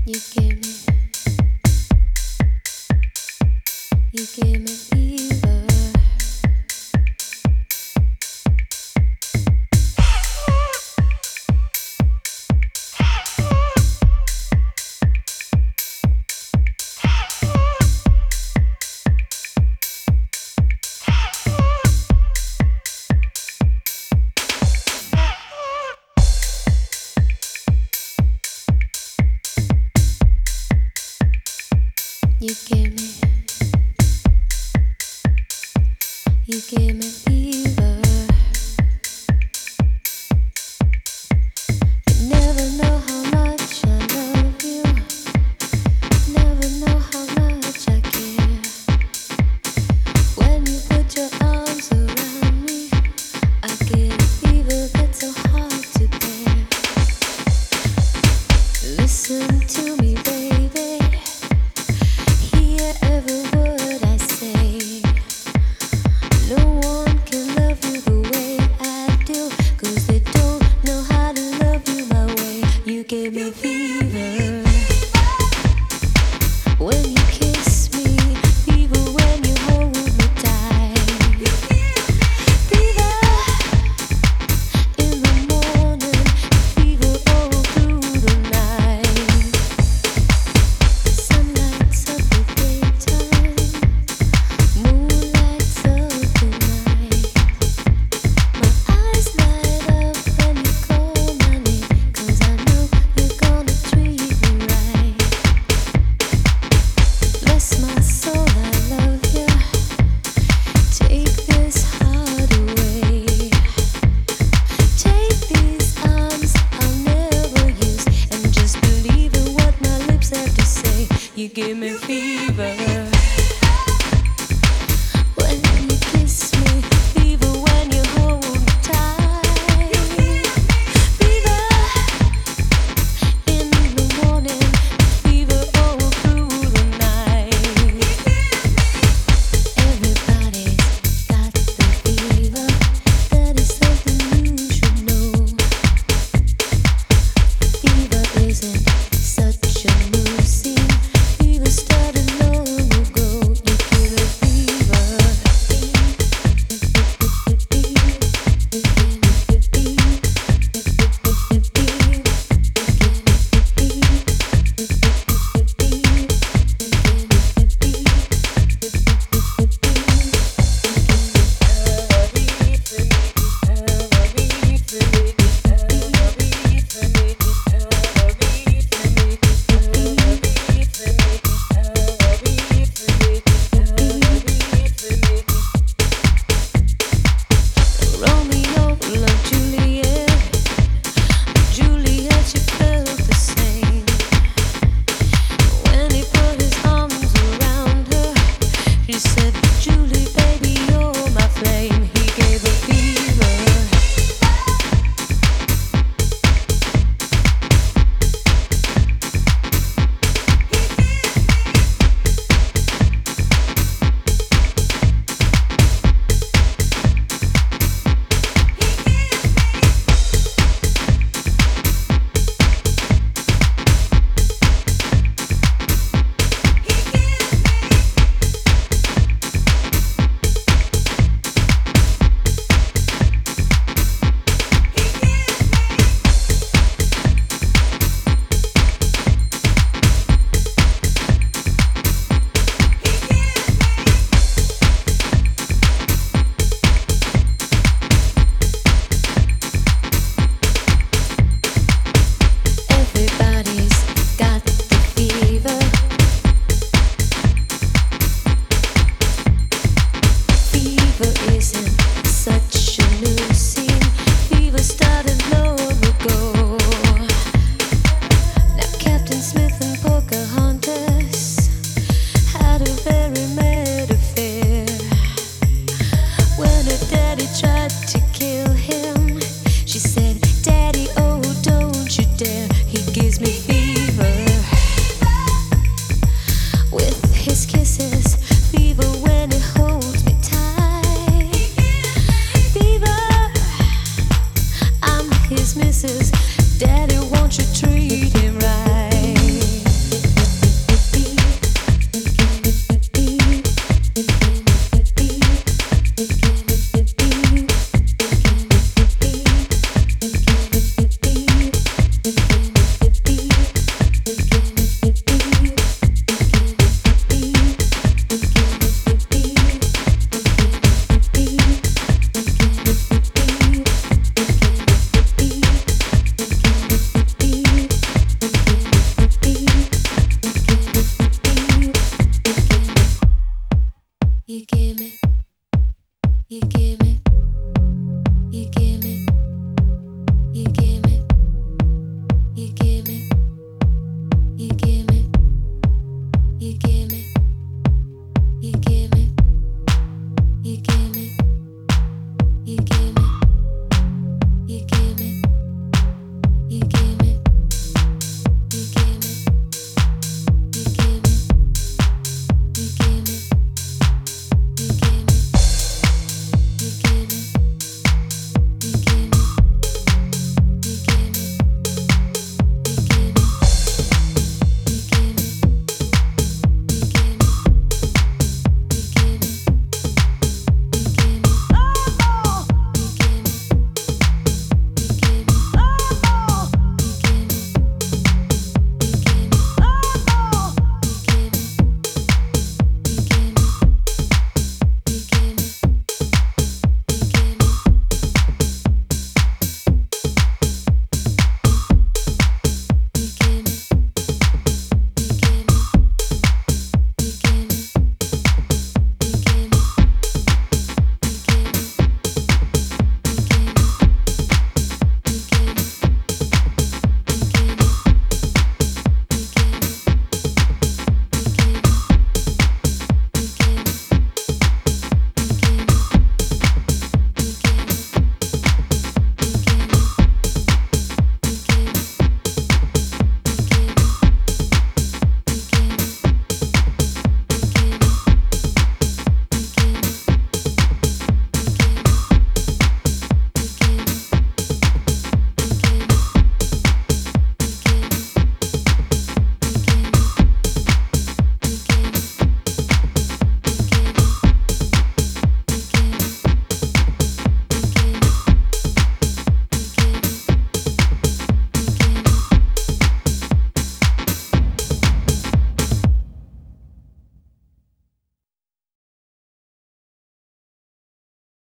You give me, you give me fever. You give me, you give me fever. You never know how much I love you. Never know how much I care. When you put your arms around me, I get a fever that's so hard to bear. Listen to me, baby. Hear every word I say. No one can love you the way I do, 'cause they don't know how to love you my way. You give me fever when you kiss me, fever when you hold me tight, fever in the morning, fever all through the night. Sun lights up the daytime, moon lights up the night. My eyes light up when you call my name, 'cause I know you're gonna treat me right. Bless my soul, I love you. Take this heart away. Take these arms I'll never use, and just believe in what my lips have to say. You give me fever when you kiss me, fever when you hold me tight, fever in the morning, fever all through the night. Everybody's got the fever. That is something you should know. Fever isn't such a new scene. Fever started long ago. You give me fever. Romeo